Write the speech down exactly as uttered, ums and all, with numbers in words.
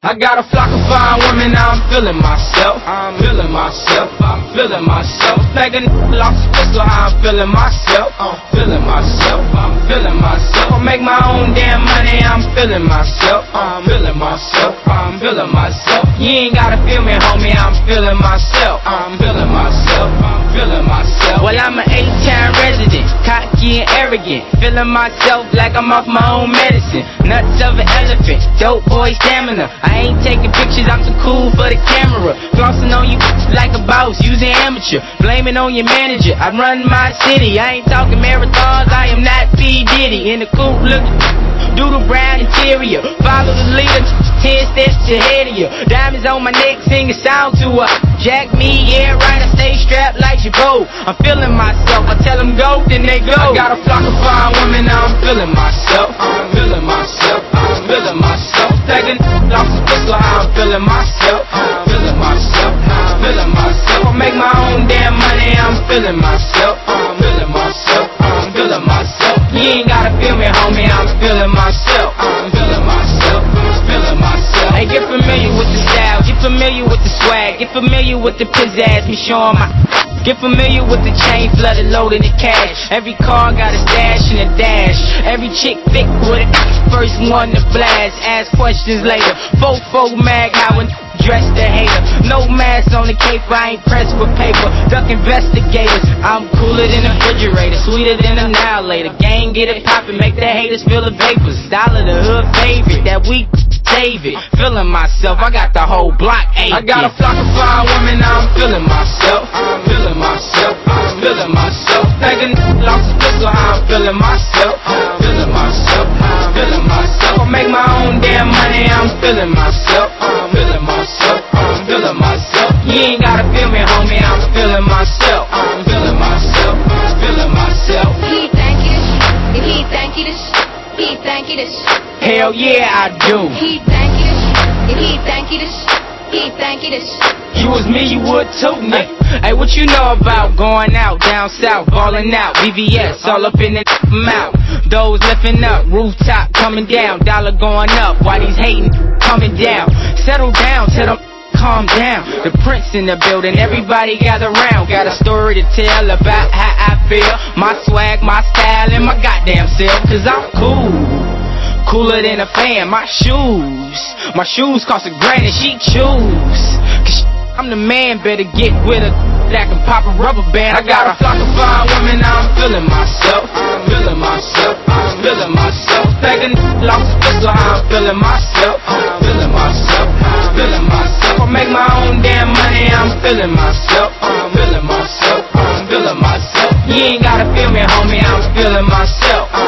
I got a flock of fine women, now I'm feeling myself. I'm feeling myself, I'm feeling myself. Like a n***a lost a pistol, how I'm feeling myself. I'm feeling myself, I'm feeling myself. I make my own damn money, I'm feeling myself. I'm feeling myself, I'm feeling myself. You ain't gotta feel me, homie, I'm feeling myself. I'm feeling myself, I'm feeling myself. Well, I'm an eight-time resident, cocky and arrogant. Feeling myself like I'm off my own medicine. Nuts of an elephant, dope boy stamina. I ain't taking pictures, I'm too cool for the camera. Flossing on you like a boss, using amateur. Blaming on your manager, I run my city. I ain't talking marathons, I am not P. Diddy. In the coupe looking doodle brown interior. Follow the leader, ten steps ahead of you. Diamonds on my neck, sing a sound to her. Jack me, yeah right, I stay strapped like your bow. I'm feeling myself, I tell them go, then they go. I got a flock of fine women, now I'm feeling myself. I'm feeling myself, I'm feeling myself. Like a n***a lost a pistol, how I'm feeling myself. I'm feeling myself, I'm feeling myself. I make my own damn money, I'm feeling myself. I'm feeling myself, I'm feeling myself. You ain't gotta feel me, homie, I'm feeling myself. I'm feeling myself, I'm feeling myself. Hey, get familiar with the style, get familiar with the swag, get familiar with the pizzazz, me showing my. Get familiar with the chain flooded, loaded in cash. Every car got a stash and a dash. Every chick thick with it, first one to blast. Ask questions later. Fofo mag, how a dress the hater. No mask on the cape, I ain't pressed for paper. Duck investigators, I'm cooler than a refrigerator, sweeter than an annihilator. Gang get it poppin', make the haters feel the vapors. Dollar the hood favorite, that week save it. Feeling myself, I got the whole block aching. I got a flock of fine women, now I'm feeling myself. I'm feeling myself, I'm feeling myself. Like a n***a lost a pistol, how I'm feeling myself. I'm feeling myself, I'm feeling myself. I make my own damn money, I'm feeling myself. I'm feeling myself, I'm feeling myself. You ain't gotta feel me, homie, I'm feeling myself. I'm feeling myself, I'm feeling myself. He thank you this, he thank you this, he thank you this. Hell yeah, I do. He thank you this, he thank you this, he thank you this. You was me, you would too, nigga. Hey, what you know about going out, down south, ballin' out, V V S, all up in the mouth. Those lifting up, rooftop coming down, dollar going up, while these hating coming down. Settle down, tell them calm down. The prince in the building, everybody gather round. Got a story to tell about how I feel. My swag, my style, and my goddamn self, cause I'm cool. Cooler than a fan, my shoes. My shoes cost a grand and she choose. Cause she, I'm the man, better get with her that can pop a rubber band. I got a flock of fine women, now I'm feeling myself. I'm feeling myself, I'm feeling myself. Like a n***a lost a pistol, how I'm feeling myself. I'm feeling myself, I'm feeling myself. I make my own damn money, I'm feeling myself. I'm feeling myself, I'm feeling myself. You ain't gotta feel me, homie, I'm feeling myself.